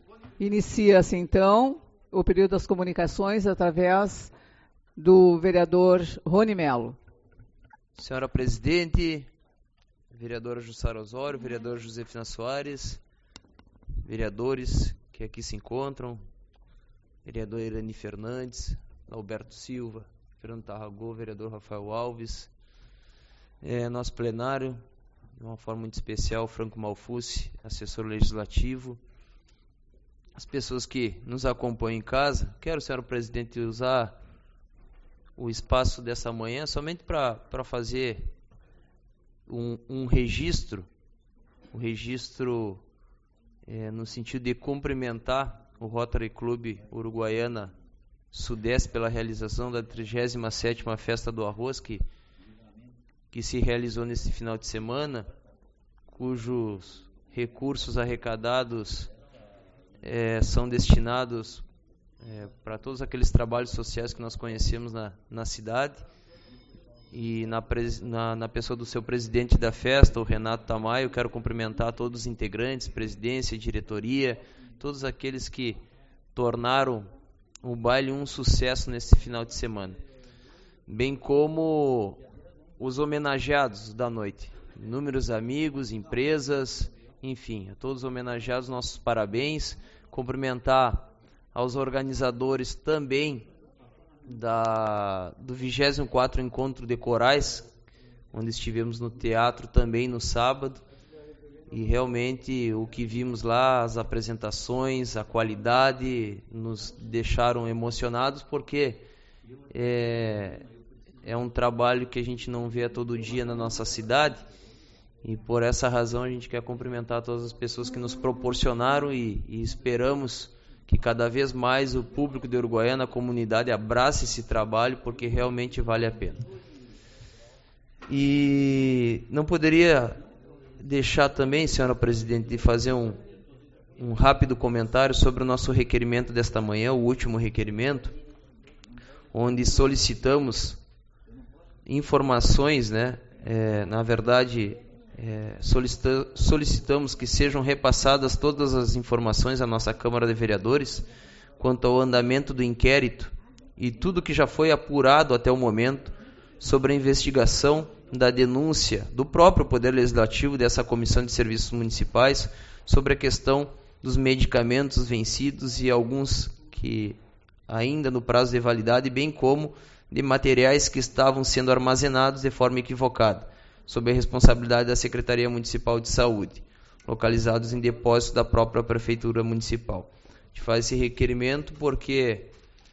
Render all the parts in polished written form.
Inicia-se, então, o período das comunicações através do vereador Rony Melo. Senhora Presidente, vereadora Jussara Osório, vereador Josefina Soares, vereadores que aqui se encontram, vereador Irani Fernandes, Alberto Silva, Fernando Tarragô, vereador Rafael Alves, nosso plenário, de uma forma muito especial, Franco Malfucci, assessor legislativo, as pessoas que nos acompanham em casa. Quero, senhora Presidente, usar o espaço dessa manhã somente para fazer um registro, no sentido de cumprimentar o Rotary Club Uruguaiana Sudeste pela realização da 37ª Festa do Arroz, que se realizou nesse final de semana, cujos recursos arrecadados são destinados para todos aqueles trabalhos sociais que nós conhecemos na cidade, e na pessoa do seu presidente da festa, o Renato Tamayo. Quero cumprimentar todos os integrantes, presidência, diretoria, todos aqueles que tornaram o baile um sucesso nesse final de semana, bem como os homenageados da noite, inúmeros amigos, empresas, enfim, a todos os homenageados, nossos parabéns. Cumprimentar aos organizadores também do 24º Encontro de Corais, onde estivemos no teatro também no sábado, e realmente o que vimos lá, as apresentações, a qualidade, nos deixaram emocionados, porque é um trabalho que a gente não vê todo dia na nossa cidade, e por essa razão a gente quer cumprimentar todas as pessoas que nos proporcionaram, e esperamos que cada vez mais o público de Uruguaiana, a comunidade, abrace esse trabalho, porque realmente vale a pena. E não poderia deixar também, senhora Presidente, de fazer um rápido comentário sobre o nosso requerimento desta manhã, o último requerimento, onde solicitamos informações, na verdade, solicitamos que sejam repassadas todas as informações à nossa Câmara de Vereadores quanto ao andamento do inquérito e tudo que já foi apurado até o momento sobre a investigação da denúncia do próprio Poder Legislativo, dessa Comissão de Serviços Municipais, sobre a questão dos medicamentos vencidos e alguns que ainda no prazo de validade, bem como de materiais que estavam sendo armazenados de forma equivocada, sob a responsabilidade da Secretaria Municipal de Saúde, localizados em depósitos da própria Prefeitura Municipal. A gente faz esse requerimento porque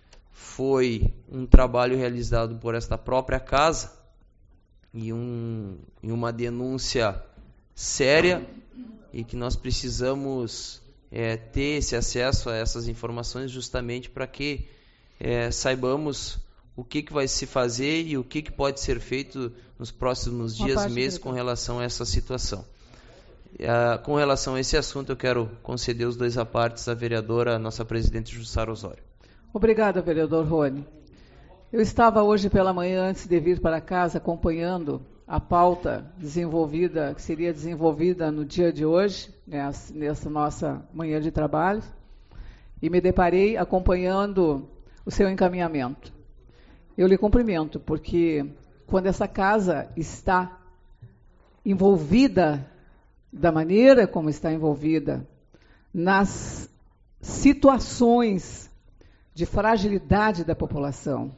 foi um trabalho realizado por esta própria casa e uma denúncia séria, e que nós precisamos ter esse acesso a essas informações justamente para que saibamos o que vai se fazer e o que pode ser feito nos próximos dias e meses com relação a essa situação. Com relação a esse assunto, eu quero conceder os 2 apartes à vereadora, a nossa presidente Jussara Osório. Obrigada, vereador Rony. Eu estava hoje pela manhã, antes de vir para casa, acompanhando a pauta desenvolvida, que seria desenvolvida no dia de hoje, nessa nossa manhã de trabalho, e me deparei acompanhando o seu encaminhamento. Eu lhe cumprimento, porque quando essa casa está envolvida da maneira como está envolvida, nas situações de fragilidade da população,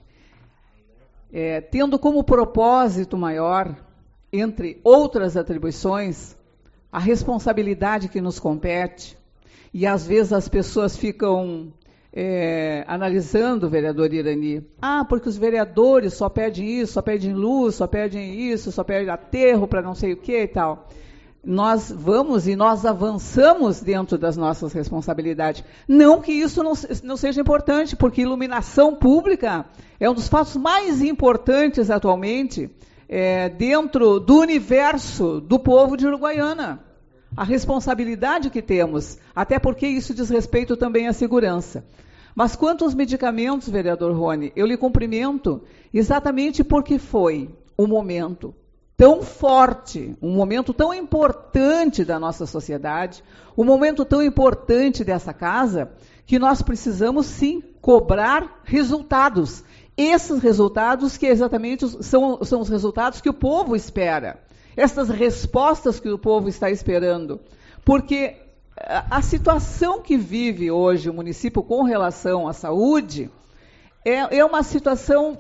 tendo como propósito maior, entre outras atribuições, a responsabilidade que nos compete, e às vezes as pessoas ficam analisando, vereador Irani, porque os vereadores só pedem isso, só pedem luz, só pedem isso, só pedem aterro para não sei o que e tal. Nós vamos e nós avançamos dentro das nossas responsabilidades. Não que isso não seja importante, porque iluminação pública é um dos fatos mais importantes atualmente dentro do universo do povo de Uruguaiana. A responsabilidade que temos, até porque isso diz respeito também à segurança. Mas quanto aos medicamentos, vereador Rony, eu lhe cumprimento exatamente porque foi o momento tão forte, um momento tão importante da nossa sociedade, um momento tão importante dessa casa, que nós precisamos sim cobrar resultados. Esses resultados que exatamente são os resultados que o povo espera. Essas respostas que o povo está esperando. Porque a situação que vive hoje o município com relação à saúde é uma situação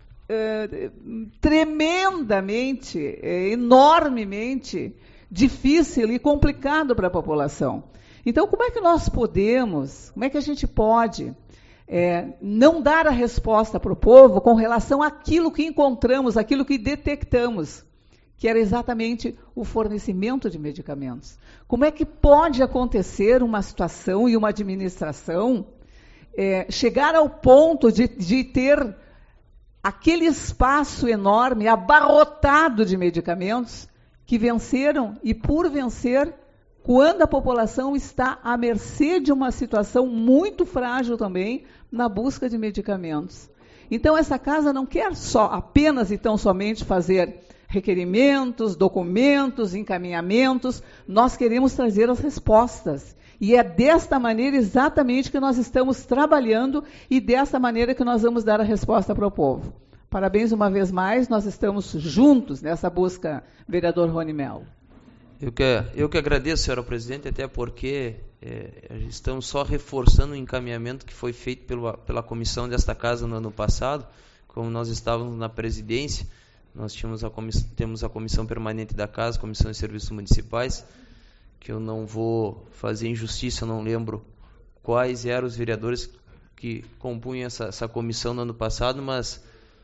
tremendamente, enormemente difícil e complicado para a população. Então, como é que nós podemos, como é que a gente pode não dar a resposta para o povo com relação àquilo que encontramos, aquilo que detectamos, que era exatamente o fornecimento de medicamentos? Como é que pode acontecer uma situação e uma administração chegar ao ponto de ter aquele espaço enorme, abarrotado de medicamentos, que venceram e por vencer, quando a população está à mercê de uma situação muito frágil também na busca de medicamentos? Então, essa casa não quer apenas e tão somente fazer requerimentos, documentos, encaminhamentos. Nós queremos trazer as respostas. E é desta maneira exatamente que nós estamos trabalhando e desta maneira que nós vamos dar a resposta para o povo. Parabéns uma vez mais, nós estamos juntos nessa busca, vereador Rony Mello. Eu que agradeço, senhora presidente, até porque estamos só reforçando o encaminhamento que foi feito pela comissão desta casa no ano passado. Como nós estávamos na presidência, nós temos a comissão permanente da casa, comissão de serviços municipais, que eu não vou fazer injustiça, eu não lembro quais eram os vereadores que compunham essa comissão no ano passado, mas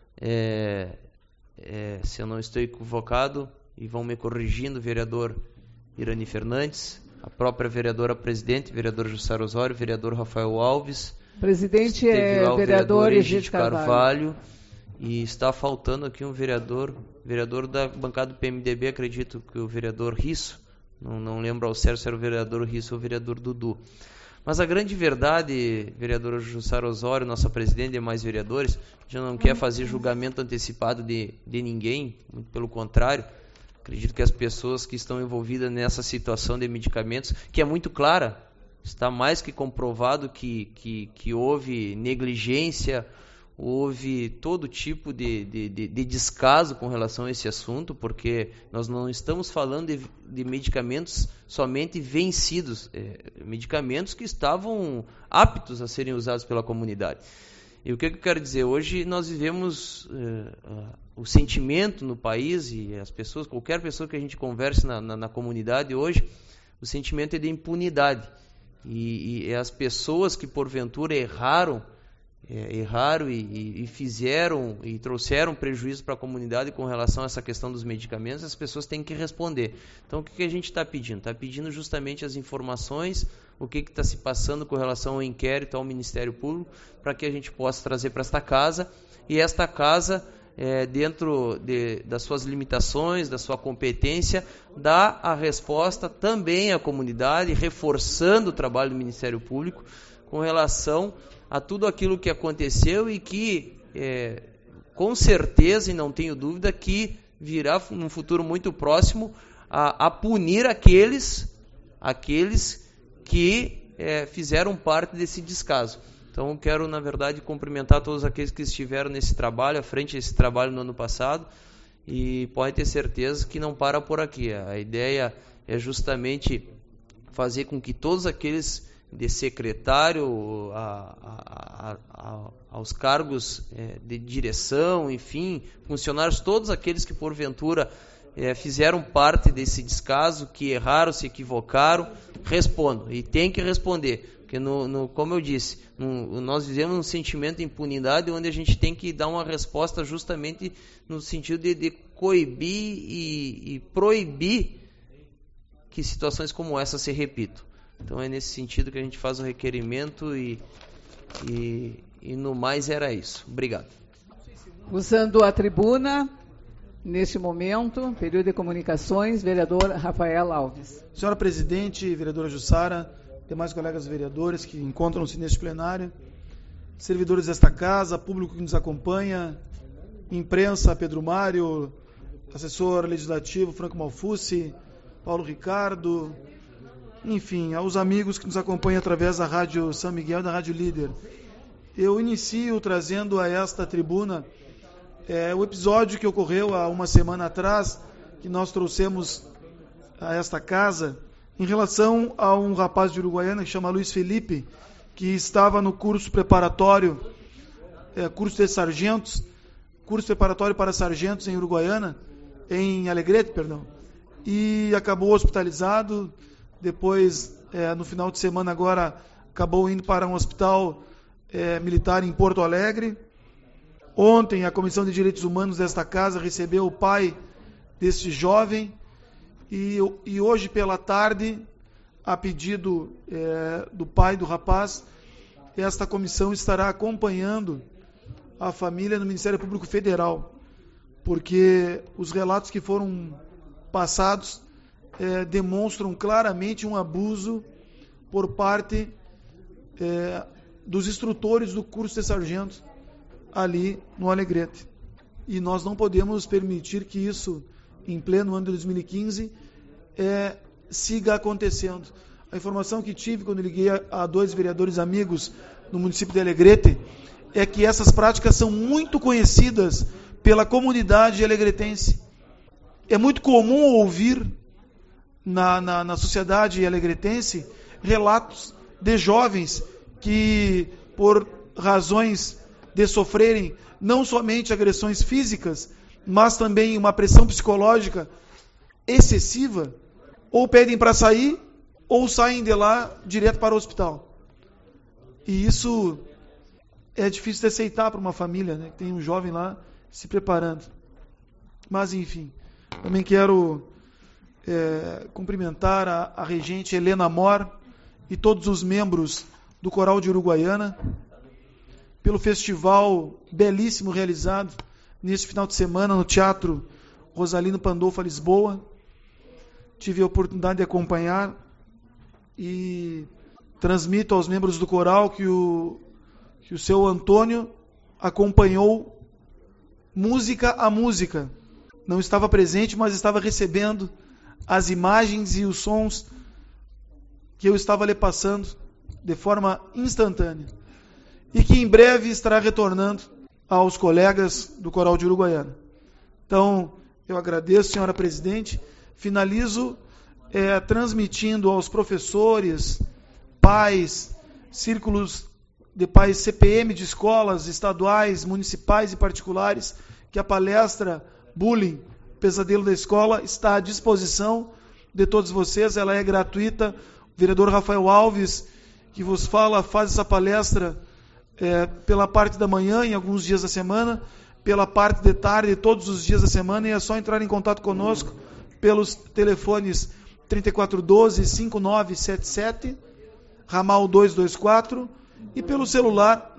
se eu não estou equivocado, e vão me corrigindo, o vereador Irani Fernandes, a própria vereadora presidente, vereador Jussara Osório, vereador Rafael Alves, presidente o vereador Egídio Carvalho, e está faltando aqui um vereador da bancada do PMDB, acredito que o vereador Risso, não lembro ao certo se era o vereador Risso ou o vereador Dudu. Mas a grande verdade, vereadora Jussara Osório, nossa presidente e demais vereadores, já não quer fazer julgamento antecipado de ninguém, muito pelo contrário. Acredito que as pessoas que estão envolvidas nessa situação de medicamentos, que é muito clara, está mais que comprovado que houve negligência, houve todo tipo de descaso com relação a esse assunto, porque nós não estamos falando de medicamentos somente vencidos, medicamentos que estavam aptos a serem usados pela comunidade. E o que eu quero dizer? Hoje nós vivemos o sentimento no país, e as pessoas, qualquer pessoa que a gente converse na comunidade hoje, o sentimento é de impunidade. E as pessoas que porventura erraram e fizeram e trouxeram prejuízo para a comunidade com relação a essa questão dos medicamentos, as pessoas têm que responder. Então, o que a gente está pedindo? Está pedindo justamente as informações, o que está se passando com relação ao inquérito, ao Ministério Público, para que a gente possa trazer para esta casa, e esta casa, dentro das suas limitações, da sua competência, dá a resposta também à comunidade, reforçando o trabalho do Ministério Público com relação a tudo aquilo que aconteceu e que, com certeza, e não tenho dúvida, que virá num futuro muito próximo a punir aqueles que fizeram parte desse descaso. Então, quero, na verdade, cumprimentar todos aqueles que estiveram nesse trabalho, à frente desse trabalho no ano passado, e pode ter certeza que não para por aqui. A ideia é justamente fazer com que todos aqueles de secretário aos cargos de direção, enfim, funcionários, todos aqueles que porventura fizeram parte desse descaso, que erraram, se equivocaram, respondam, e tem que responder, porque como eu disse, nós vivemos um sentimento de impunidade onde a gente tem que dar uma resposta justamente no sentido de coibir e proibir que situações como essa se repitam. Então é nesse sentido que a gente faz o requerimento e no mais era isso. Obrigado. Usando a tribuna, neste momento, período de comunicações, vereador Rafael Alves. Senhora presidente, vereadora Jussara, demais colegas vereadores que encontram-se neste plenário, servidores desta casa, público que nos acompanha, imprensa, Pedro Mário, assessor legislativo Franco Malfucci, Paulo Ricardo, enfim, aos amigos que nos acompanham através da Rádio São Miguel e da Rádio Líder. Eu inicio trazendo a esta tribuna o episódio que ocorreu há uma semana atrás, que nós trouxemos a esta casa, em relação a um rapaz de Uruguaiana que chama Luiz Felipe, que estava no curso preparatório, curso de sargentos, curso preparatório para sargentos em Uruguaiana, em Alegrete, perdão, e acabou hospitalizado. Depois, no final de semana agora, acabou indo para um hospital militar em Porto Alegre. Ontem, a Comissão de Direitos Humanos desta casa recebeu o pai deste jovem e hoje pela tarde, a pedido do pai do rapaz, esta comissão estará acompanhando a família no Ministério Público Federal, porque os relatos que foram passados demonstram claramente um abuso por parte dos instrutores do curso de sargentos ali no Alegrete. E nós não podemos permitir que isso, em pleno ano de 2015, siga acontecendo. A informação que tive quando liguei a 2 vereadores amigos no município de Alegrete é que essas práticas são muito conhecidas pela comunidade alegretense. É muito comum ouvir na sociedade alegretense relatos de jovens que, por razões de sofrerem não somente agressões físicas, mas também uma pressão psicológica excessiva, ou pedem para sair, ou saem de lá direto para o hospital. E isso é difícil de aceitar para uma família, né? Tem um jovem lá se preparando. Mas, enfim, também quero cumprimentar a regente Helena Mor e todos os membros do Coral de Uruguaiana pelo festival belíssimo realizado neste final de semana no Teatro Rosalino Pandolfo, Lisboa. Tive a oportunidade de acompanhar e transmito aos membros do coral que o seu Antônio acompanhou música a música. Não estava presente, mas estava recebendo as imagens e os sons que eu estava lhe passando de forma instantânea. E que em breve estará retornando aos colegas do Coral de Uruguaiana. Então, eu agradeço, senhora presidente. Finalizo transmitindo aos professores, pais, círculos de pais CPM de escolas estaduais, municipais e particulares, que a palestra Bullying, Pesadelo da Escola, está à disposição de todos vocês. Ela é gratuita. O vereador Rafael Alves, que vos fala, faz essa palestra pela parte da manhã, em alguns dias da semana, pela parte de tarde, todos os dias da semana, e é só entrar em contato conosco pelos telefones 3412-5977, ramal 224, e pelo celular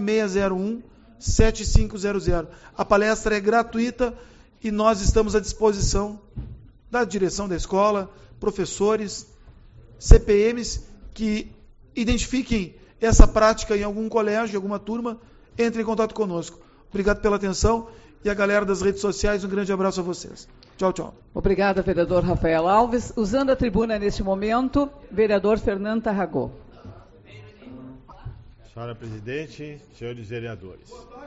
9601-7500. A palestra é gratuita e nós estamos à disposição da direção da escola, professores, CPMs, que identifiquem essa prática em algum colégio, em alguma turma, entre em contato conosco. Obrigado pela atenção e a galera das redes sociais, um grande abraço a vocês. Tchau, tchau. Obrigada, vereador Rafael Alves. Usando a tribuna neste momento, vereador Fernando Tarragó. Senhora presidente, senhores vereadores,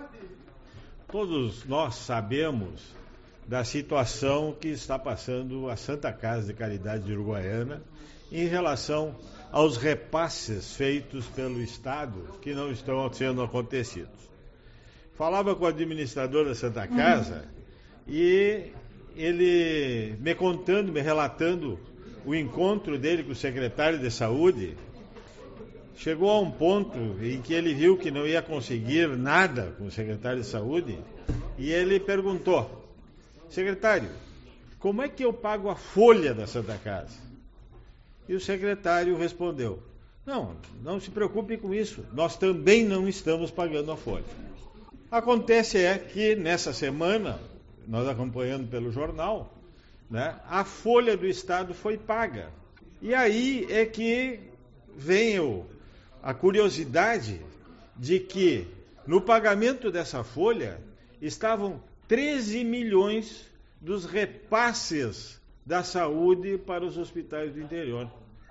todos nós sabemos da situação que está passando a Santa Casa de Caridade de Uruguaiana em relação aos repasses feitos pelo Estado que não estão sendo acontecidos. Falava com o administrador da Santa Casa e ele me relatando o encontro dele com o secretário de Saúde, chegou a um ponto em que ele viu que não ia conseguir nada com o secretário de Saúde e ele perguntou: secretário, como é que eu pago a folha da Santa Casa? E o secretário respondeu: não se preocupe com isso, nós também não estamos pagando a folha. Acontece que nessa semana, nós acompanhando pelo jornal, né, a folha do Estado foi paga. E aí é que vem a curiosidade de que no pagamento dessa folha estavam 13 milhões dos repasses da saúde para os hospitais do interior.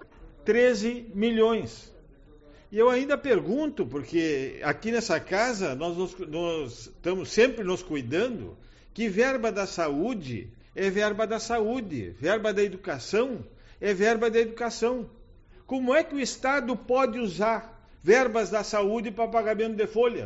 13 milhões. E eu ainda pergunto, porque aqui nessa casa nós estamos sempre nos cuidando, que verba da saúde é verba da saúde, verba da educação é verba da educação. Como é que o Estado pode usar verbas da saúde para pagamento de folha?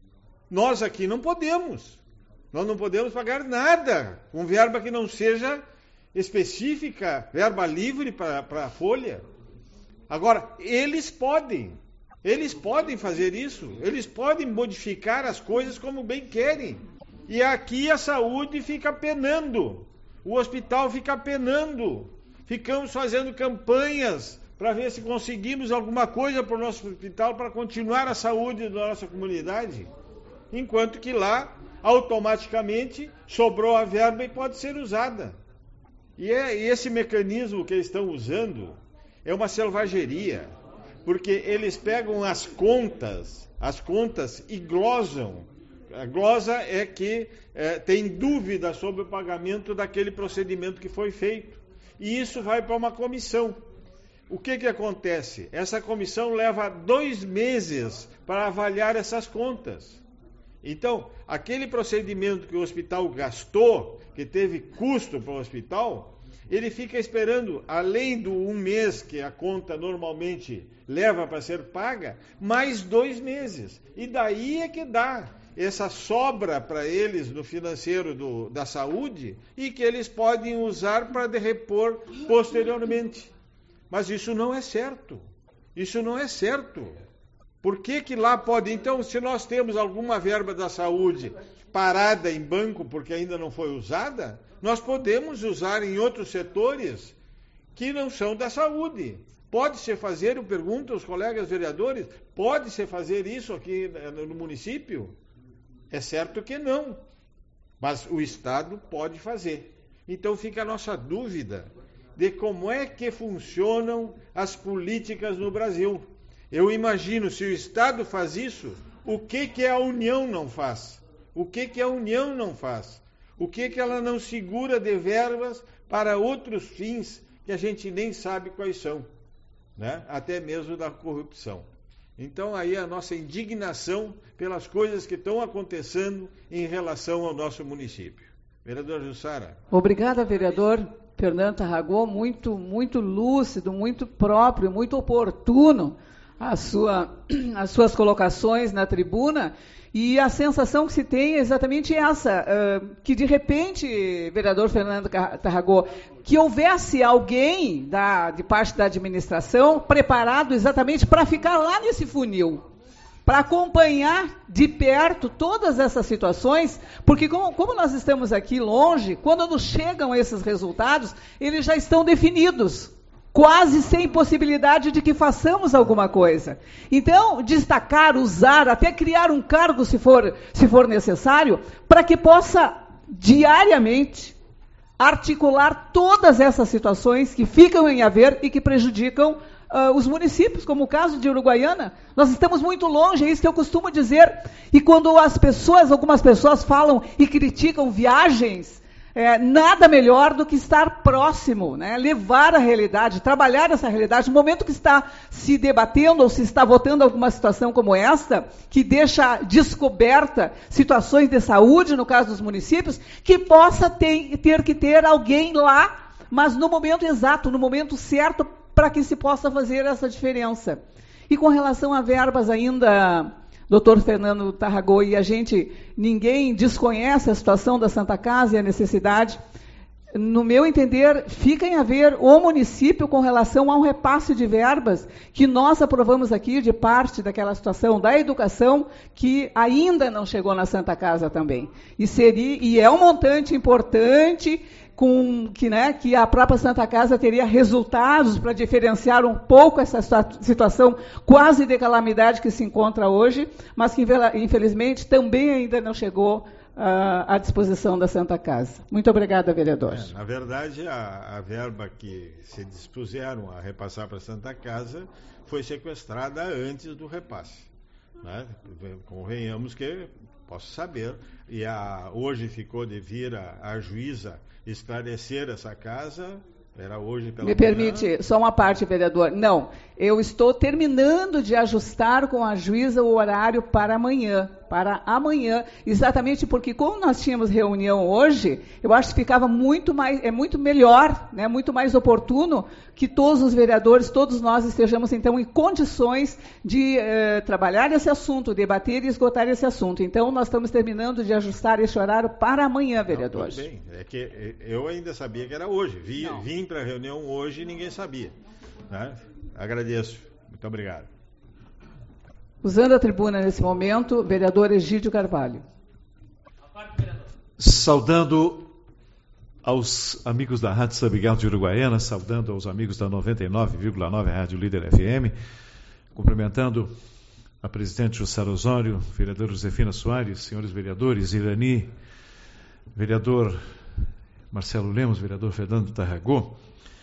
Nós aqui não podemos. Nós não podemos pagar nada com verba que não seja específica, verba livre para a folha. Agora, eles podem fazer isso, eles podem modificar as coisas como bem querem. E aqui a saúde fica penando, o hospital fica penando. Ficamos fazendo campanhas para ver se conseguimos alguma coisa para o nosso hospital para continuar a saúde da nossa comunidade. Enquanto que lá, automaticamente, sobrou a verba e pode ser usada. E esse mecanismo que eles estão usando é uma selvageria, porque eles pegam as contas e glosam. A glosa é que tem dúvida sobre o pagamento daquele procedimento que foi feito. E isso vai para uma comissão. O que acontece? Essa comissão leva 2 meses para avaliar essas contas. Então, aquele procedimento que o hospital gastou, que teve custo para o hospital, ele fica esperando, além do 1 mês que a conta normalmente leva para ser paga, mais 2 meses. E daí é que dá essa sobra para eles no financeiro da saúde e que eles podem usar para repor posteriormente. Mas isso não é certo. Isso não é certo. Por que lá pode? Então, se nós temos alguma verba da saúde parada em banco porque ainda não foi usada, nós podemos usar em outros setores que não são da saúde. Pode-se fazer, eu pergunto aos colegas vereadores, pode-se fazer isso aqui no município? É certo que não, mas o Estado pode fazer. Então fica a nossa dúvida de como é que funcionam as políticas no Brasil. Eu imagino, se o Estado faz isso, o que a União não faz? O que a União não faz? O que ela não segura de verbas para outros fins que a gente nem sabe quais são, né? Até mesmo da corrupção. Então aí a nossa indignação pelas coisas que estão acontecendo em relação ao nosso município. Vereador Jussara. Obrigada, vereador Fernando Tarragó, muito lúcido, muito próprio, muito oportuno as suas colocações na tribuna, e a sensação que se tem é exatamente essa, que de repente, vereador Fernando Tarragó, que houvesse alguém de parte da administração preparado exatamente para ficar lá nesse funil, para acompanhar de perto todas essas situações, porque como nós estamos aqui longe, quando nos chegam esses resultados, eles já estão definidos, quase sem possibilidade de que façamos alguma coisa. Então, destacar, usar, até criar um cargo, se for necessário, para que possa diariamente articular todas essas situações que ficam em haver e que prejudicam os municípios, como o caso de Uruguaiana. Nós estamos muito longe, é isso que eu costumo dizer. E quando algumas pessoas falam e criticam viagens, nada melhor do que estar próximo, né? Levar a realidade, trabalhar essa realidade. No momento que está se debatendo ou se está votando alguma situação como esta, que deixa descoberta situações de saúde, no caso dos municípios, que possa ter que ter alguém lá, mas no momento exato, no momento certo, para que se possa fazer essa diferença. E com relação a verbas ainda, doutor Fernando Tarragó, e ninguém desconhece a situação da Santa Casa e a necessidade, no meu entender, fica em haver o município com relação ao repasse de verbas que nós aprovamos aqui de parte daquela situação da educação que ainda não chegou na Santa Casa também. E é um montante importante, que a própria Santa Casa teria resultados para diferenciar um pouco essa situação quase de calamidade que se encontra hoje, mas que, infelizmente, também ainda não chegou à disposição da Santa Casa. Muito obrigada, vereador. Na verdade, a verba que se dispuseram a repassar para a Santa Casa foi sequestrada antes do repasse. né? Convenhamos que posso saber. E hoje ficou de vir a juíza esclarecer essa casa. Era hoje pela manhã. Me permite, só uma parte, vereador. Não, eu estou terminando de ajustar com a juíza o horário para amanhã, exatamente porque como nós tínhamos reunião hoje, eu acho que ficava muito melhor, né, muito mais oportuno que todos os vereadores, todos nós estejamos então em condições de trabalhar esse assunto, debater e esgotar esse assunto. Então nós estamos terminando de ajustar esse horário para amanhã, vereadores. Tudo bem, é que eu ainda sabia que era hoje, vim para a reunião hoje e ninguém sabia, né? Agradeço, muito obrigado. Usando a tribuna nesse momento, vereador Egídio Carvalho. Saudando aos amigos da Rádio São Miguel de Uruguaiana, saudando aos amigos da 99,9 Rádio Líder FM, cumprimentando a presidente Jussara Osório, vereador Josefina Soares, senhores vereadores, Irani, vereador Marcelo Lemos, vereador Fernando Tarragó.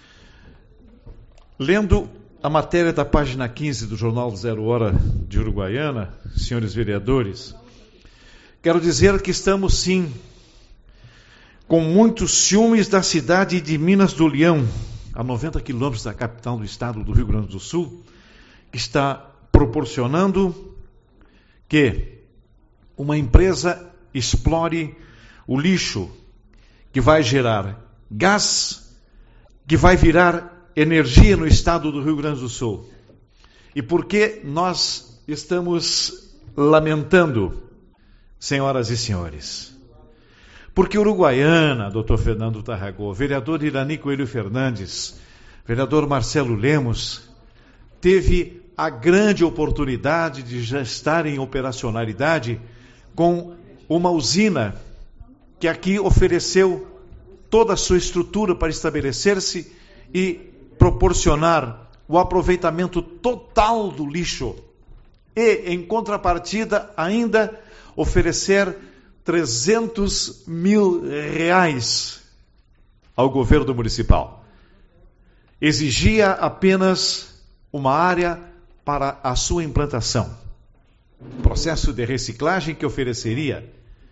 Lendo a matéria da página 15 do jornal Zero Hora de Uruguaiana, senhores vereadores, quero dizer que estamos sim com muitos ciúmes da cidade de Minas do Leão, a 90 quilômetros da capital do estado do Rio Grande do Sul, que está proporcionando que uma empresa explore o lixo que vai gerar gás, que vai virar energia no estado do Rio Grande do Sul. E por que nós estamos lamentando, senhoras e senhores? Porque Uruguaiana, doutor Fernando Tarragó, vereador Irani Coelho Fernandes, vereador Marcelo Lemos, teve a grande oportunidade de já estar em operacionalidade com uma usina que aqui ofereceu toda a sua estrutura para estabelecer-se e proporcionar o aproveitamento total do lixo e, em contrapartida, ainda oferecer 300 mil reais ao governo municipal. Exigia apenas uma área para a sua implantação. Processo de reciclagem que ofereceria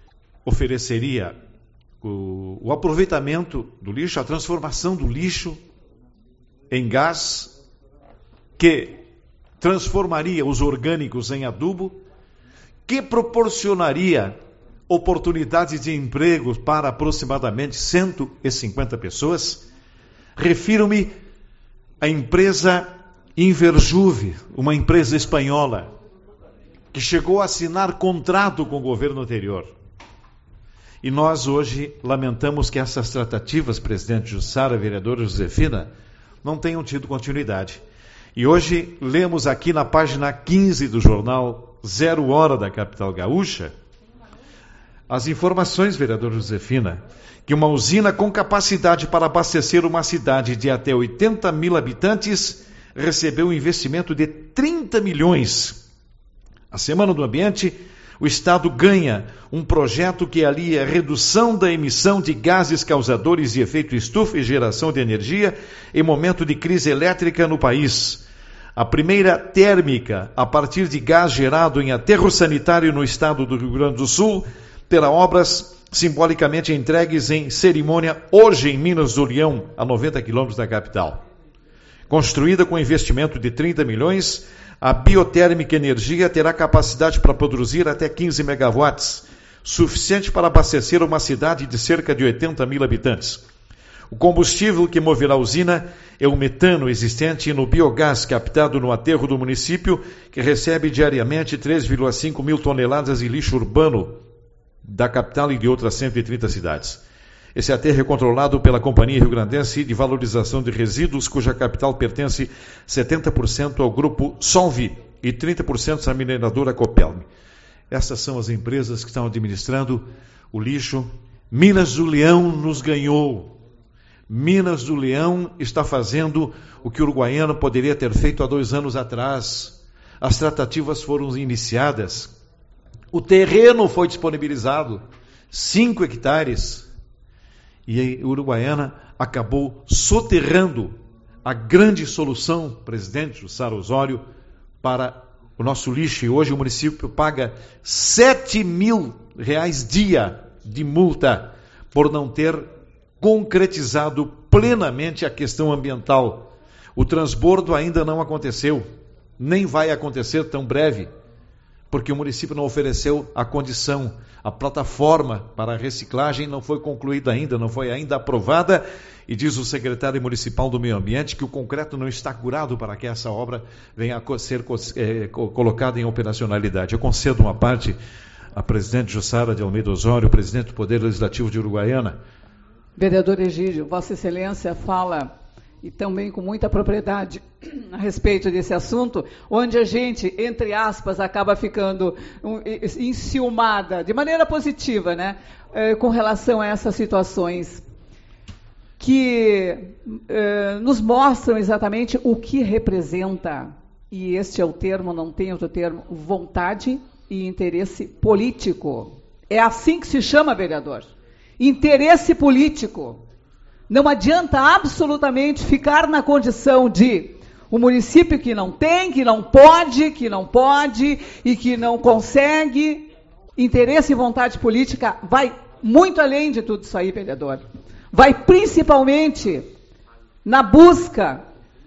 o aproveitamento do lixo, a transformação do lixo em gás, que transformaria os orgânicos em adubo, que proporcionaria oportunidades de emprego para aproximadamente 150 pessoas. Refiro-me à empresa Inverjuve, uma empresa espanhola, que chegou a assinar contrato com o governo anterior. E nós hoje lamentamos que essas tratativas, presidente Jussara, vereadora Josefina, não tenham tido continuidade. E hoje lemos aqui na página 15 do jornal Zero Hora da capital gaúcha, as informações, vereadora Josefina, que uma usina com capacidade para abastecer uma cidade de até 80 mil habitantes recebeu um investimento de 30 milhões. A Semana do Ambiente, o Estado ganha um projeto que alia a redução da emissão de gases causadores de efeito estufa e geração de energia em momento de crise elétrica no país. A primeira térmica, a partir de gás gerado em aterro sanitário no estado do Rio Grande do Sul, terá obras simbolicamente entregues em cerimônia hoje em Minas do Leão, a 90 quilômetros da capital. Construída com investimento de 30 milhões, a biotérmica energia terá capacidade para produzir até 15 megawatts, suficiente para abastecer uma cidade de cerca de 80 mil habitantes. O combustível que moverá a usina é o metano existente no biogás captado no aterro do município, que recebe diariamente 3,5 mil toneladas de lixo urbano da capital e de outras 130 cidades. Esse aterro é controlado pela Companhia Rio Grandense de Valorização de Resíduos, cuja capital pertence 70% ao grupo Solvi e 30% à mineradora Copelme. Essas são as empresas que estão administrando o lixo. Minas do Leão nos ganhou. Minas do Leão está fazendo o que o Uruguaiana poderia ter feito há 2 anos atrás. As tratativas foram iniciadas. O terreno foi disponibilizado, 5 hectares. E a Uruguaiana acabou soterrando a grande solução, presidente Jussara Osório, para o nosso lixo, e hoje o município paga R$7.000 dia de multa por não ter concretizado plenamente a questão ambiental. O transbordo ainda não aconteceu, nem vai acontecer tão breve, porque o município não ofereceu a condição, a plataforma para a reciclagem não foi concluída ainda, não foi ainda aprovada, e diz o secretário municipal do Meio Ambiente que o concreto não está curado para que essa obra venha a ser colocada em operacionalidade. Eu concedo uma parte à presidente Jussara de Almeida Osório, presidente do Poder Legislativo de Uruguaiana. Vereador Egídio, Vossa Excelência fala, e também com muita propriedade, a respeito desse assunto, onde a gente, entre aspas, acaba ficando enciumada, de maneira positiva, né, com relação a essas situações que nos mostram exatamente o que representa, e este é o termo, não tem outro termo, vontade e interesse político. É assim que se chama, vereador. Interesse político. Não adianta absolutamente ficar na condição de o município que não tem, que não pode e que não consegue. Interesse e vontade política vai muito além de tudo isso aí, vereador. Vai principalmente na busca,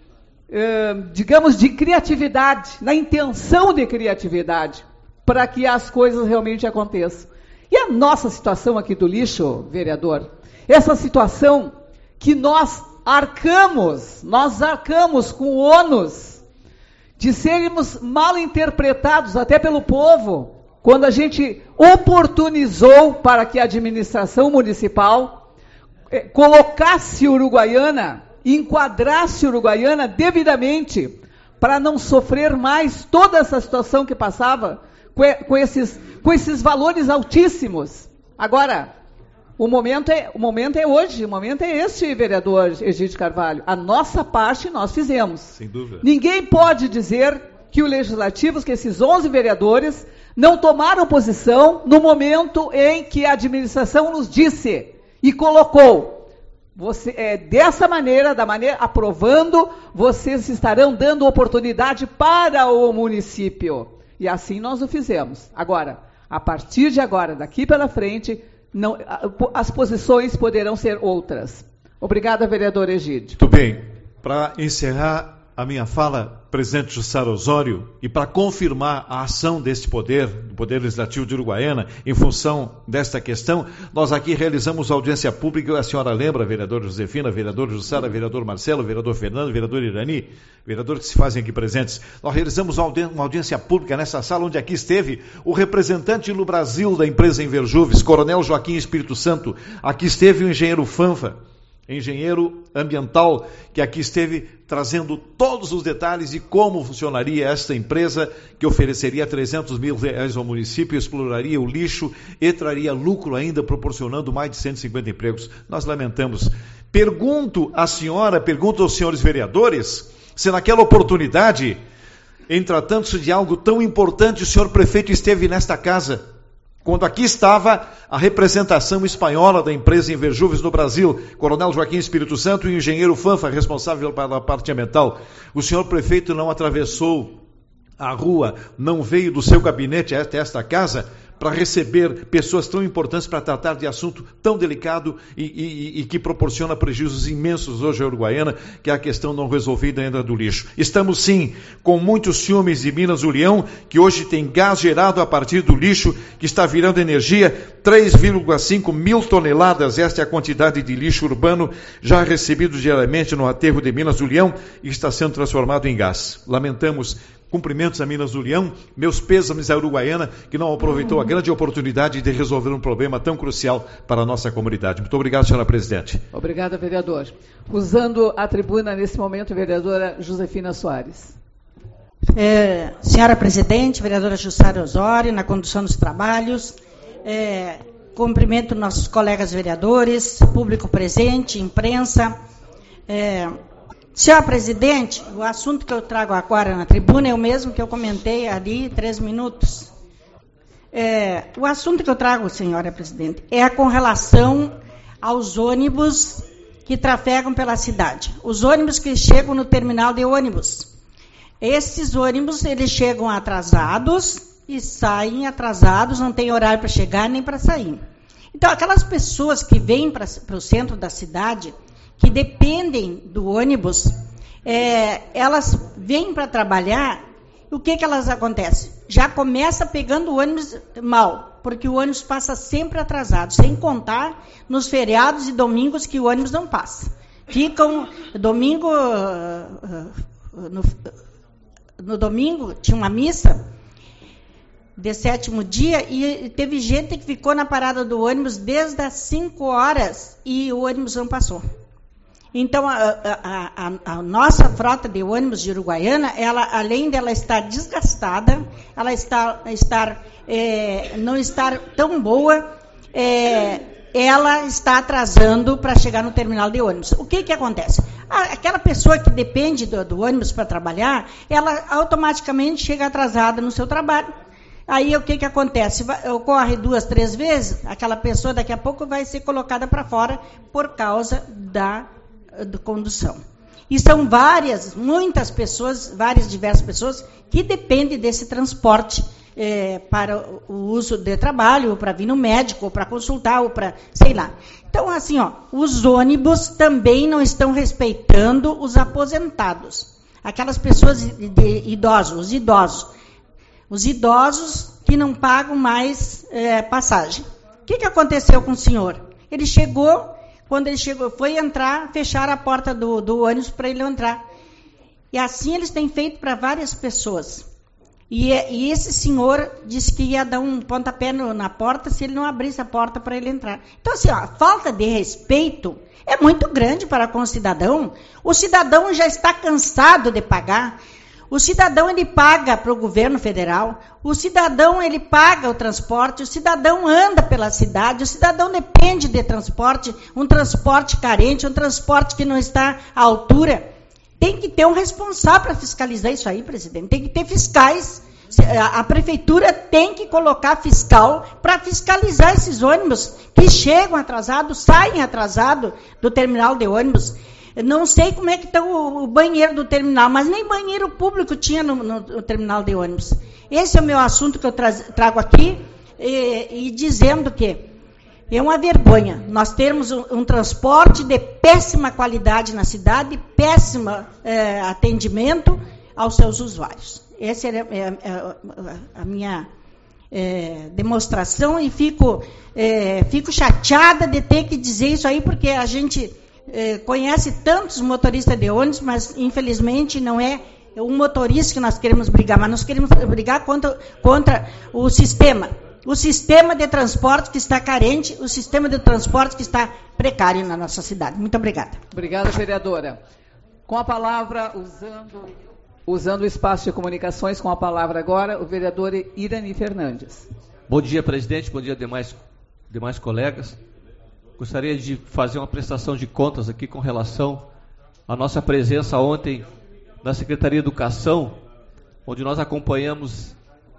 digamos, de criatividade, na intenção de criatividade, para que as coisas realmente aconteçam. E a nossa situação aqui do lixo, vereador, essa situação que nós arcamos com o ônus de sermos mal interpretados até pelo povo, quando a gente oportunizou para que a administração municipal colocasse Uruguaiana, enquadrasse Uruguaiana devidamente, para não sofrer mais toda essa situação que passava com esses valores altíssimos. Agora, o momento é hoje, o momento é este, vereador Egídio Carvalho. A nossa parte nós fizemos. Sem dúvida. Ninguém pode dizer que o Legislativo, que esses 11 vereadores, não tomaram posição no momento em que a administração nos disse e colocou. Dessa maneira, aprovando, vocês estarão dando oportunidade para o município. E assim nós o fizemos. Agora, a partir de agora, daqui pela frente, as posições poderão ser outras. Obrigada, vereador Egídio. Muito bem. Para encerrar a minha fala, presidente Jussara Osório, e para confirmar a ação deste poder, do Poder Legislativo de Uruguaiana, em função desta questão, nós aqui realizamos audiência pública, a senhora lembra, vereadora Josefina, vereador Jussara, vereador Marcelo, vereador Fernando, vereador Irani, vereadores que se fazem aqui presentes. Nós realizamos uma audiência pública nessa sala, onde aqui esteve o representante no Brasil da empresa Inverjuves, Coronel Joaquim Espírito Santo, aqui esteve o engenheiro Fanfa, engenheiro ambiental, que aqui esteve trazendo todos os detalhes de como funcionaria esta empresa, que ofereceria R$300 mil ao município, exploraria o lixo e traria lucro ainda, proporcionando mais de 150 empregos. Nós lamentamos. Pergunto aos senhores vereadores, se naquela oportunidade, em tratando-se de algo tão importante, o senhor prefeito esteve nesta casa, quando aqui estava a representação espanhola da empresa Inverjuves no Brasil, Coronel Joaquim Espírito Santo e o engenheiro Fanfa, responsável pela parte ambiental. O senhor prefeito não atravessou a rua, não veio do seu gabinete até esta casa para receber pessoas tão importantes para tratar de assunto tão delicado e que proporciona prejuízos imensos hoje à Uruguaiana, que é a questão não resolvida ainda do lixo. Estamos sim com muitos ciúmes de Minas do Leão, que hoje tem gás gerado a partir do lixo, que está virando energia, 3,5 mil toneladas, esta é a quantidade de lixo urbano já recebido diariamente no aterro de Minas do Leão e está sendo transformado em gás. Lamentamos. Cumprimentos a Minas do Leão, meus pêsames à Uruguaiana, que não aproveitou a grande oportunidade de resolver um problema tão crucial para a nossa comunidade. Muito obrigado, senhora presidente. Obrigada, vereador. Usando a tribuna nesse momento, vereadora Josefina Soares. Senhora presidente, vereadora Jussara Osório, na condução dos trabalhos, cumprimento nossos colegas vereadores, público presente, imprensa. Senhora presidente, o assunto que eu trago agora na tribuna é o mesmo que eu comentei ali 3 minutos. O assunto que eu trago, senhora presidente, é com relação aos ônibus que trafegam pela cidade. Os ônibus que chegam no terminal de ônibus. Esses ônibus, eles chegam atrasados e saem atrasados, não tem horário para chegar nem para sair. Então, aquelas pessoas que vêm para o centro da cidade, que dependem do ônibus, elas vêm para trabalhar, o que elas acontecem? Já começa pegando o ônibus mal, porque o ônibus passa sempre atrasado, sem contar nos feriados e domingos que o ônibus não passa. Ficam, domingo, no domingo tinha uma missa de 7º dia e teve gente que ficou na parada do ônibus desde as 5 horas e o ônibus não passou. Então, a nossa frota de ônibus de Uruguaiana, ela, além dela estar desgastada, ela não estar tão boa, ela está atrasando para chegar no terminal de ônibus. O que acontece? Aquela pessoa que depende do ônibus para trabalhar, ela automaticamente chega atrasada no seu trabalho. Aí o que acontece? Ocorre 2, 3 vezes, aquela pessoa daqui a pouco vai ser colocada para fora por causa da condução. E são muitas pessoas, diversas pessoas, que dependem desse transporte para o uso de trabalho, ou para vir no médico, ou para consultar, ou para, sei lá. Então, assim, os ônibus também não estão respeitando os aposentados. Aquelas pessoas os idosos que não pagam mais passagem. O que aconteceu com o senhor? Quando ele chegou, foi entrar, fecharam a porta do ônibus para ele entrar. E assim eles têm feito para várias pessoas. E esse senhor disse que ia dar um pontapé na porta se ele não abrisse a porta para ele entrar. Então, assim, a falta de respeito é muito grande para com o cidadão. O cidadão já está cansado de pagar. O cidadão, ele paga para o governo federal, o cidadão, ele paga o transporte, o cidadão anda pela cidade, o cidadão depende de transporte, um transporte carente, um transporte que não está à altura. Tem que ter um responsável para fiscalizar isso aí, presidente. Tem que ter fiscais. A prefeitura tem que colocar fiscal para fiscalizar esses ônibus que chegam atrasados, saem atrasados do terminal de ônibus. Não sei como é que está o banheiro do terminal, mas nem banheiro público tinha no terminal de ônibus. Esse é o meu assunto que eu trago aqui, e dizendo que é uma vergonha nós termos um transporte de péssima qualidade na cidade, péssimo atendimento aos seus usuários. Essa é a minha demonstração, e fico chateada de ter que dizer isso aí, porque a gente conhece tantos motoristas de ônibus, mas infelizmente não é um motorista que nós queremos brigar, mas nós queremos brigar contra o sistema. O sistema de transporte que está carente, o sistema de transporte que está precário na nossa cidade. Muito obrigada. Obrigada, vereadora. Com a palavra, usando o espaço de comunicações, com a palavra agora, o vereador Irani Fernandes. Bom dia, presidente. Bom dia, demais colegas. Gostaria de fazer uma prestação de contas aqui com relação à nossa presença ontem na Secretaria de Educação, onde nós acompanhamos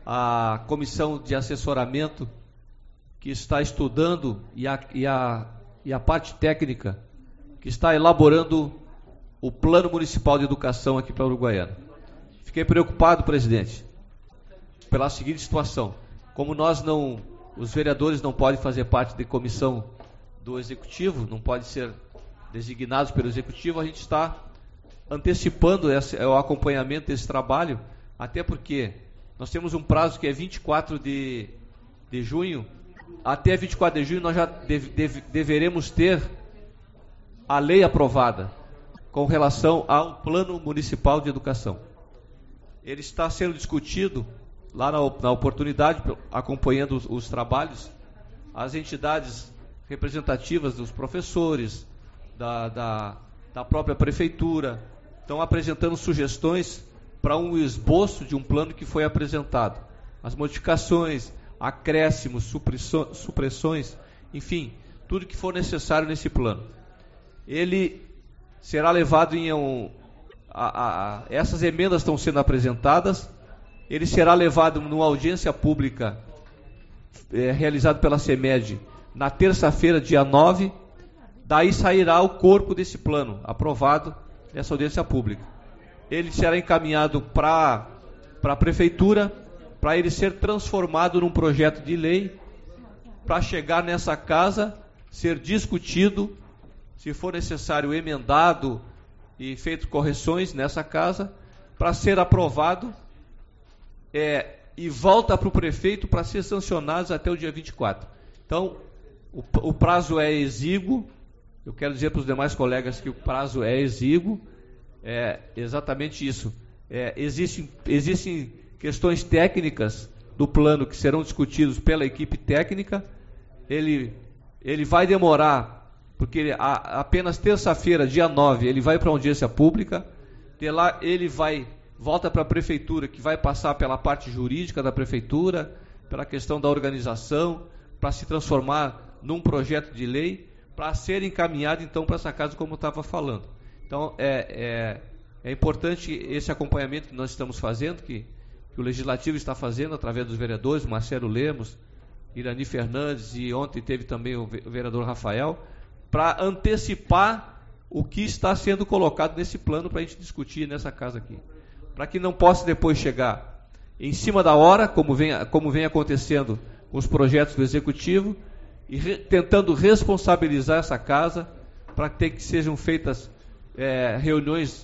a comissão de assessoramento que está estudando e a parte técnica que está elaborando o Plano Municipal de Educação aqui para Uruguaiana. Fiquei preocupado, presidente, pela seguinte situação. Como os vereadores não podem fazer parte da comissão do Executivo, não podem ser designados pelo Executivo, a gente está antecipando o acompanhamento desse trabalho, até porque nós temos um prazo que é 24 de junho. Até 24 de junho nós já deveremos ter a lei aprovada com relação ao Plano Municipal de Educação. Ele está sendo discutido lá na oportunidade, acompanhando os trabalhos, as entidades representativas dos professores, da própria prefeitura, estão apresentando sugestões para um esboço de um plano que foi apresentado. As modificações, acréscimos, supressões, enfim, tudo que for necessário nesse plano. Ele será levado essas emendas estão sendo apresentadas, ele será levado numa audiência pública realizada pela CEMED na terça-feira, dia 9, daí sairá o corpo desse plano, aprovado nessa audiência pública. ele será encaminhado para a Prefeitura, para ele ser transformado num projeto de lei, para chegar nessa casa, ser discutido, se for necessário emendado e feito correções nessa casa, para ser aprovado e volta para o prefeito para ser sancionados até o dia 24. Então, o prazo é exíguo. Eu quero dizer para os demais colegas que o prazo é exíguo. É exatamente isso. Existem questões técnicas do plano que serão discutidos pela equipe técnica. Ele vai demorar, porque apenas terça-feira, dia 9, ele vai para a audiência pública. De lá ele volta para a prefeitura, que vai passar pela parte jurídica da prefeitura, pela questão da organização, para se transformar num projeto de lei, para ser encaminhado então para essa casa, como eu estava falando. Então é importante esse acompanhamento que nós estamos fazendo, que o Legislativo está fazendo através dos vereadores, Marcelo Lemos, Irani Fernandes, e ontem teve também o vereador Rafael, para antecipar o que está sendo colocado nesse plano para a gente discutir nessa casa aqui. Para que não possa depois chegar em cima da hora, como vem acontecendo com os projetos do Executivo, e tentando responsabilizar essa casa, para que sejam feitas reuniões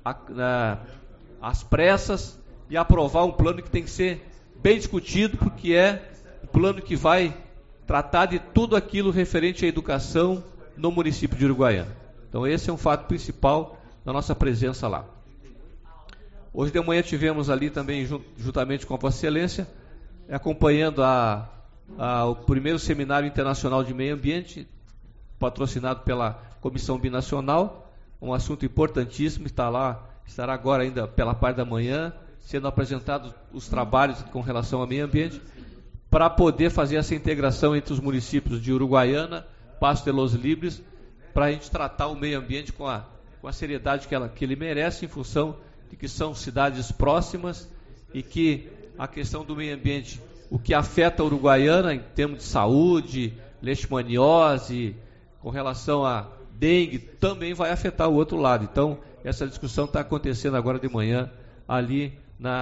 às pressas e aprovar um plano que tem que ser bem discutido, porque é um plano que vai tratar de tudo aquilo referente à educação no município de Uruguaiana. Então esse é um fato principal da nossa presença lá. Hoje de manhã tivemos ali também, juntamente com a Vossa Excelência, acompanhando o primeiro Seminário Internacional de Meio Ambiente, patrocinado pela Comissão Binacional, um assunto importantíssimo, estará agora ainda pela parte da manhã, sendo apresentados os trabalhos com relação ao meio ambiente, para poder fazer essa integração entre os municípios de Uruguaiana, Pasto de los Libres, para a gente tratar o meio ambiente com a seriedade que ele merece, em função de que são cidades próximas e que a questão do meio ambiente, o que afeta a Uruguaiana em termos de saúde, leishmaniose, com relação a dengue, também vai afetar o outro lado. Então, essa discussão está acontecendo agora de manhã ali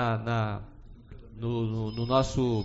no nosso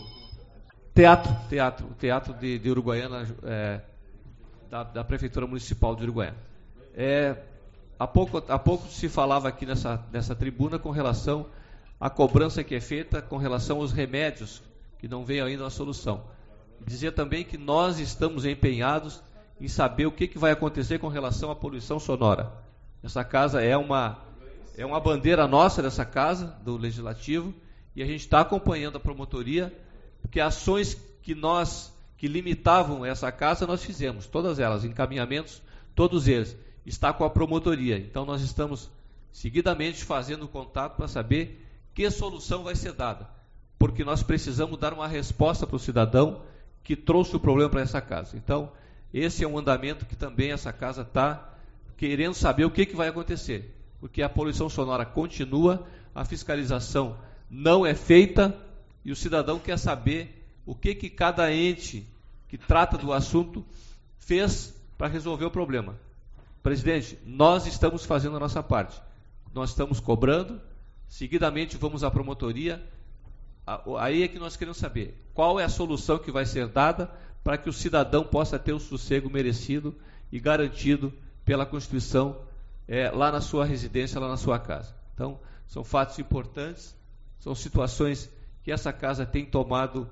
teatro de Uruguaiana, da Prefeitura Municipal de Uruguaiana. Há pouco se falava aqui nessa tribuna com relação à cobrança que é feita com relação aos remédios, que não veio ainda a solução. Dizer também que nós estamos empenhados em saber o que vai acontecer com relação à poluição sonora. Essa casa é uma bandeira nossa dessa casa, do Legislativo, e a gente está acompanhando a promotoria, porque ações que limitavam essa casa nós fizemos, todas elas, encaminhamentos, todos eles, está com a promotoria. Então nós estamos seguidamente fazendo contato para saber que solução vai ser dada, porque nós precisamos dar uma resposta para o cidadão que trouxe o problema para essa casa. Então, esse é um andamento que também essa casa está querendo saber o que vai acontecer, porque a poluição sonora continua, a fiscalização não é feita, e o cidadão quer saber o que cada ente que trata do assunto fez para resolver o problema. Presidente, nós estamos fazendo a nossa parte. Nós estamos cobrando, seguidamente vamos à promotoria. Aí é que nós queremos saber qual é a solução que vai ser dada para que o cidadão possa ter o sossego merecido e garantido pela Constituição lá na sua residência, lá na sua casa. Então, são fatos importantes, são situações que essa casa tem tomado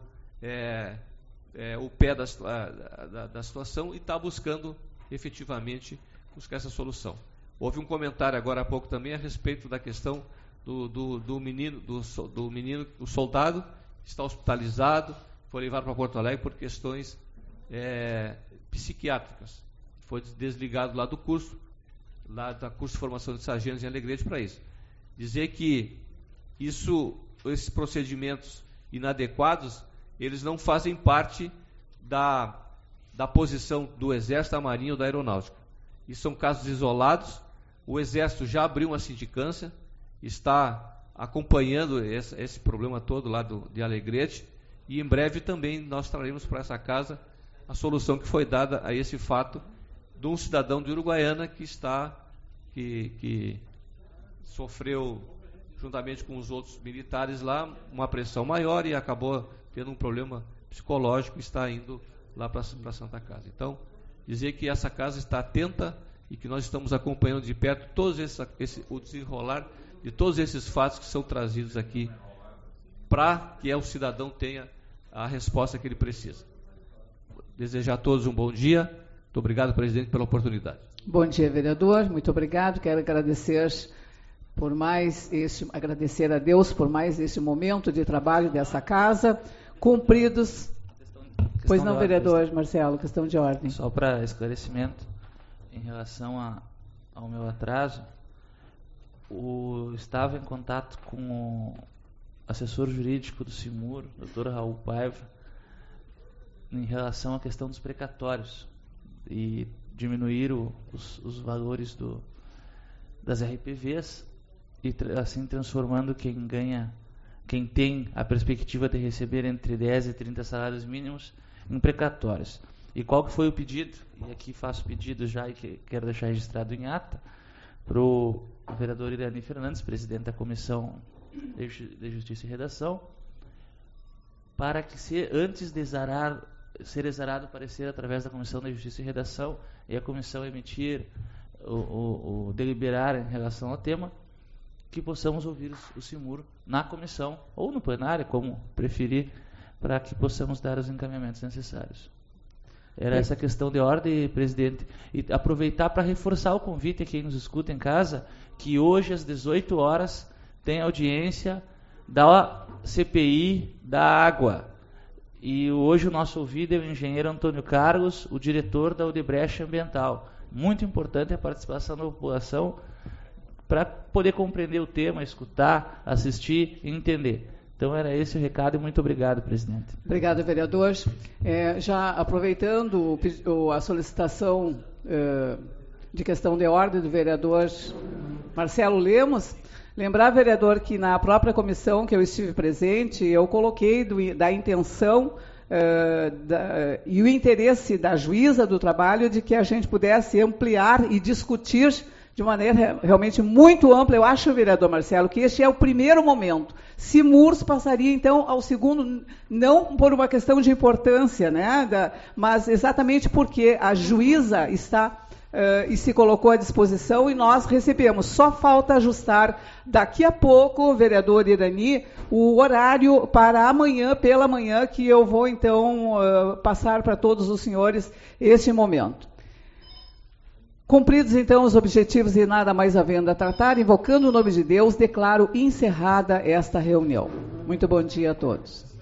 o pé da situação e está buscando efetivamente buscar essa solução. Houve um comentário agora há pouco também a respeito da questão do menino, o soldado, que está hospitalizado, foi levado para Porto Alegre por questões psiquiátricas. Foi desligado lá do curso, da curso de formação de sargentos em Alegrete para isso. Dizer que esses procedimentos inadequados, eles não fazem parte da posição do Exército, da Marinha ou da Aeronáutica. E são casos isolados. O Exército já abriu uma sindicância, está acompanhando esse problema todo lá de Alegrete, e em breve também nós traremos para essa casa a solução que foi dada a esse fato de um cidadão de Uruguaiana que sofreu, juntamente com os outros militares lá, uma pressão maior e acabou tendo um problema psicológico e está indo lá para a Santa Casa. Então, dizer que essa casa está atenta e que nós estamos acompanhando de perto o desenrolar de todos esses fatos que são trazidos aqui para que o cidadão tenha a resposta que ele precisa. Desejar a todos um bom dia. Muito obrigado, presidente, pela oportunidade. Bom dia, vereador. Muito obrigado. Quero agradecer a Deus por mais este momento de trabalho dessa casa, cumpridos. Pois não, vereador Marcelo, questão de ordem. Só para esclarecimento, em relação ao meu atraso, estava em contato com o assessor jurídico do CIMUR, doutor Raul Paiva, em relação à questão dos precatórios e diminuir os valores das RPVs e assim transformando quem tem a perspectiva de receber entre 10 e 30 salários mínimos em precatórios. E qual que foi o pedido? E aqui faço pedido já e quero deixar registrado em ata para o vereador Irani Fernandes, presidente da Comissão de Justiça e Redação, para que antes de ser exarado o parecer através da Comissão de Justiça e Redação e a comissão emitir o deliberar em relação ao tema, que possamos ouvir o CIMUR na comissão ou no plenário, como preferir, para que possamos dar os encaminhamentos necessários. Era essa questão de ordem, presidente. E aproveitar para reforçar o convite a quem nos escuta em casa, que hoje às 18 horas tem audiência da CPI da água. E hoje o nosso ouvido é o engenheiro Antônio Carlos, o diretor da Odebrecht Ambiental. Muito importante a participação da população para poder compreender o tema, escutar, assistir e entender. Então era esse o recado e muito obrigado, presidente. Obrigado, vereador. Já aproveitando a solicitação de questão de ordem do vereador Marcelo Lemos, lembrar, vereador, que na própria comissão que eu estive presente, eu coloquei da intenção e o interesse da juíza do trabalho de que a gente pudesse ampliar e discutir de maneira realmente muito ampla. Eu acho, vereador Marcelo, que este é o primeiro momento. CIMURS passaria, então, ao segundo, não por uma questão de importância, né, mas exatamente porque a juíza está e se colocou à disposição e nós recebemos. Só falta ajustar daqui a pouco, vereador Irani, o horário para amanhã, pela manhã, que eu vou, então, passar para todos os senhores este momento. Cumpridos, então, os objetivos e nada mais havendo a tratar, invocando o nome de Deus, declaro encerrada esta reunião. Muito bom dia a todos.